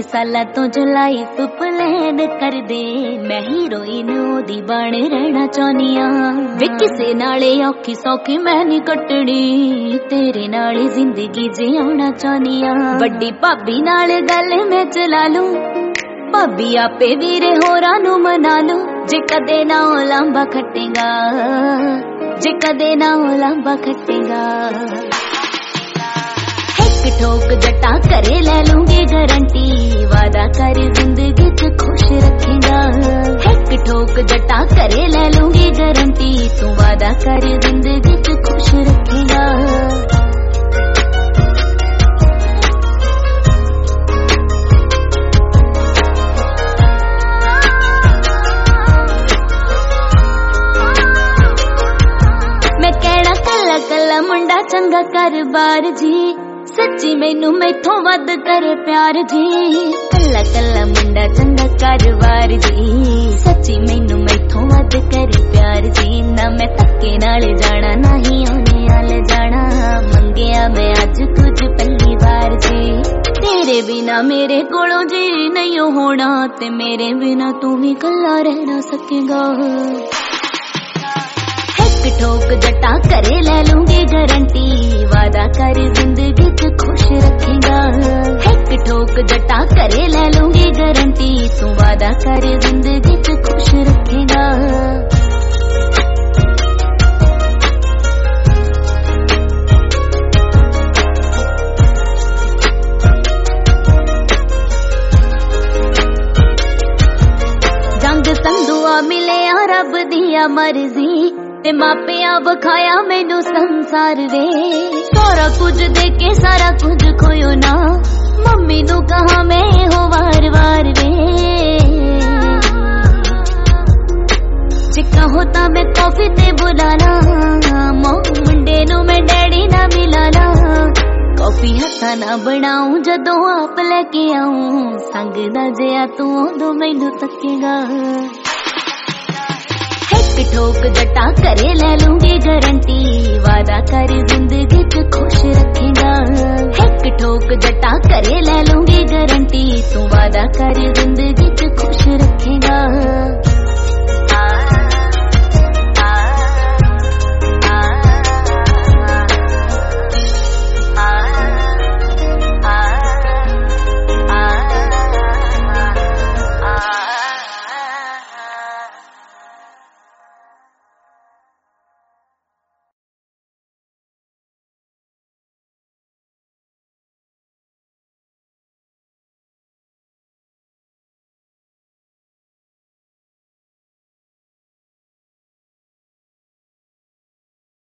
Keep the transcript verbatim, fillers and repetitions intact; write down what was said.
साला तो जो लाइफ प्लान कर दे, मैं हीरोइन ओदी बन रहना चाहनिया। वे किसे नाले औखी सौखी मैं नहीं कटनी, तेरे नाले जिंदगी जियाना चाहनिया। वड्डी भाभी नाल गल मैं चला लूं, भाभी आपे वीरे होरां नू मना लूं। जे कदे ना लांबा खटेगा, जे कदे ना लांबा खटेगा। एक ठोक जटा करे ले लूंगी गारंटी, वादा कर जिंदगी च खुश रखेगा। एक ठोक जटा करे ले लूंगी गारंटी, तू वादा कर जिंदगी च खुश रखेगा। मैं कहना कला कला मुंडा चंगा कर बार जी, सच्ची मैनू मैथों वध करे प्यार जी। कला कला मुंडा चंगा कारोबार जी, सच्ची मैनू मैथों वध करे प्यार जी। ना मैं धक्के नाल जाना, ना ही ओने आल जाना, मंगिया मैं अज कुछ पहली बार जी। तेरे बिना मेरे कोलों जी नहीं होना, ते मेरे बिना तू भी कला रह ना सकेगा। एक ठोक जटा करे ले लूंगी गारंटी, वादा कर जिंदगी च खुश रखेगा। एक ठोक जटा करे ले लूंगी गारंटी, तू वादा कर जिंदगी च खुश रखेगा। जंग संधुआ मिले रब दिया मर्जी, ते मापिया बखाया मैनू संसार वे। सारा कुछ देके सारा कुछ खोयो ना, मम्मी नू कहा मैं हो वार वार वे। जे कहो ता मैं कॉफी ते बुलाना, मुंडे नू मैं डैडी ना मिलाना। कॉफी हथा ना बनाऊं जदों आप लेके आऊं, संग दा जिया तू उदों मैनू तकेगा। एक ठोक जटा करे ले लूंगी गारंटी, वादा कर जिंदगी च खुश रखेगा। एक ठोक जटा करे ले लूंगी गारंटी, तू वादा कर जिंदगी